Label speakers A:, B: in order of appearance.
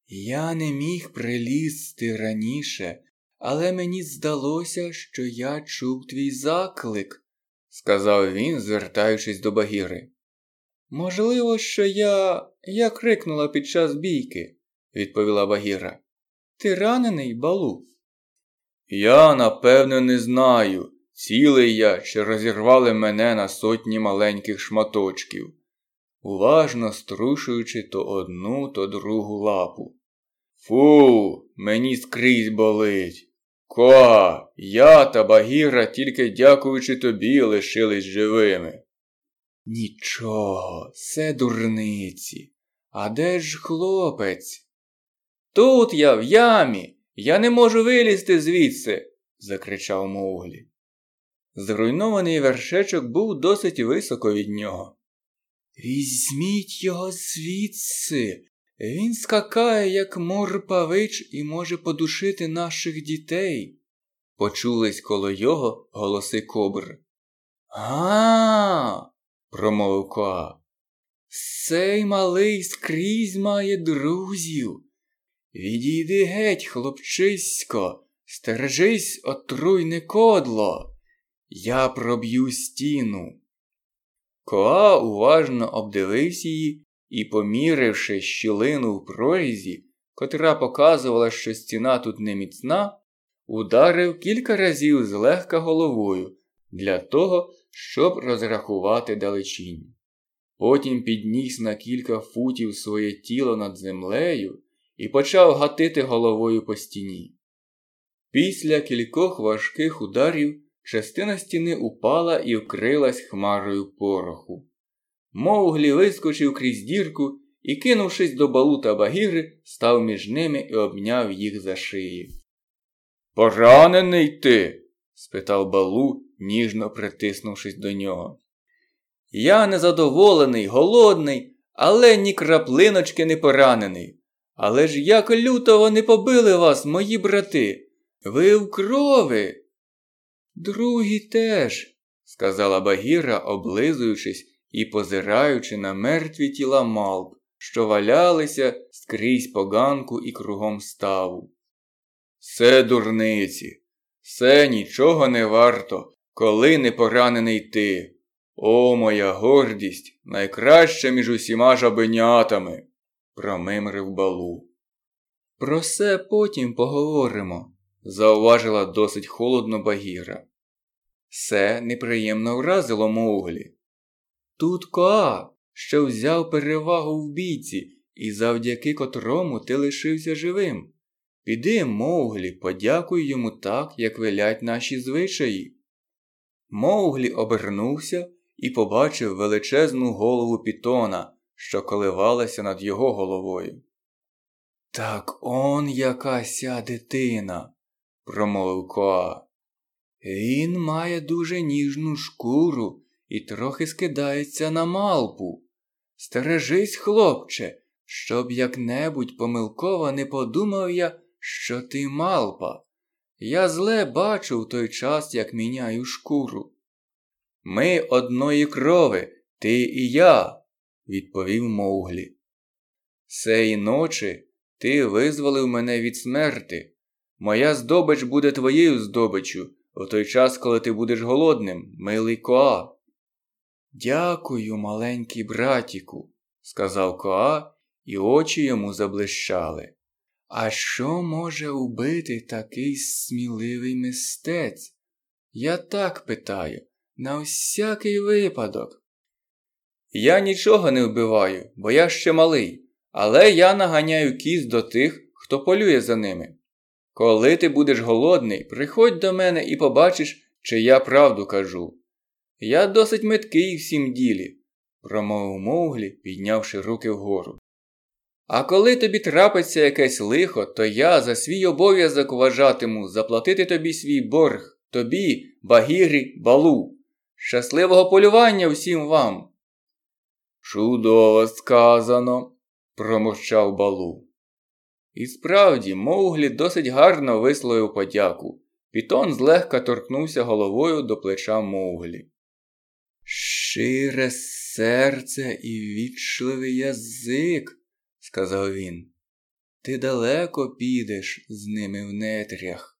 A: Я не міг прилізти раніше, але мені здалося, що я чув твій заклик, сказав він, звертаючись до Багіри. Можливо, що я крикнула під час бійки, відповіла Багіра. Ти ранений, Балу? Я, напевно, не знаю, цілий я чи розірвали мене на сотні маленьких шматочків, уважно струшуючи то одну, то другу лапу. Фу, мені скрізь болить. Коа, я та Багіра тільки дякуючи тобі лишились живими. Нічого, це дурниці. А де ж хлопець? Тут я, в ямі. Я не можу вилізти звідси, закричав Мауглі. Зруйнований вершечок був досить високо від нього. Візьміть його звідси. Він скакає, як мор-павич, і може подушити наших дітей. Почулись коло його голоси кобр. «Га!» – промовив Коа. «Цей малий скрізь має друзів. Відійди геть, хлопчисько, стережись, отруйне кодло. Я проб'ю стіну». Коа уважно обдивився її і, поміривши щілину в прорізі, котра показувала, що стіна тут не міцна, ударив кілька разів злегка головою для того, щоб розрахувати далечінь. Потім підніс на кілька футів своє тіло над землею і почав гатити головою по стіні. Після кількох важких ударів частина стіни упала і вкрилась хмарою пороху. Мауглі вискочив крізь дірку і, кинувшись до Балу та Багіри, став між ними і обняв їх за шиї. «Поранений ти?» – спитав Балу, ніжно притиснувшись до нього. «Я незадоволений, голодний, але ні краплиночки не поранений. Але ж як люто вони побили вас, мої брати! Ви в крові!» «Другі теж», – сказала Багіра, облизуючись і позираючи на мертві тіла малп, що валялися скрізь по ганку і кругом ставу. «Це дурниці, це нічого не варто, коли не поранений ти. О, моя гордість, найкраща між усіма жабенятами», – промимрив Балу. «Про це потім поговоримо», – зауважила досить холодно Багіра. Це неприємно вразило Мауглі. «Тут Коа, що взяв перевагу в бійці і завдяки котрому ти лишився живим. Піди, Мауглі, подякуй йому так, як велять наші звичаї». Мауглі обернувся і побачив величезну голову пітона, що коливалася над його головою. «Так он яка ся дитина», – промовив Коа. «Він має дуже ніжну шкуру і трохи скидається на малпу. Стережись, хлопче, щоб як-небудь помилково не подумав я, що ти малпа. Я зле бачу в той час, як міняю шкуру». «Ми одної крови, ти і я», – відповів Мауглі. «Сеї ночі ти визволив мене від смерти. Моя здобич буде твоєю здобиччю в той час, коли ти будеш голодним, милий Коа». «Дякую, маленький братіку», – сказав Коа, і очі йому заблищали. «А що може убити такий сміливий мистець? Я так питаю, на всякий випадок». «Я нічого не вбиваю, бо я ще малий, але я наганяю кіз до тих, хто полює за ними. Коли ти будеш голодний, приходь до мене і побачиш, чи я правду кажу. Я досить меткий в сім ділі», – промовив Мауглі, піднявши руки вгору. «А коли тобі трапиться якесь лихо, то я за свій обов'язок вважатиму заплатити тобі свій борг, тобі, Багірі, Балу. Щасливого полювання всім вам!» «Чудово сказано», – промовчав Балу. І справді, Мауглі досить гарно висловив подяку. Пітон злегка торкнувся головою до плеча Мауглі. «Щире серце і ввічливий язик», – сказав він. Ти далеко підеш з ними в нетрях.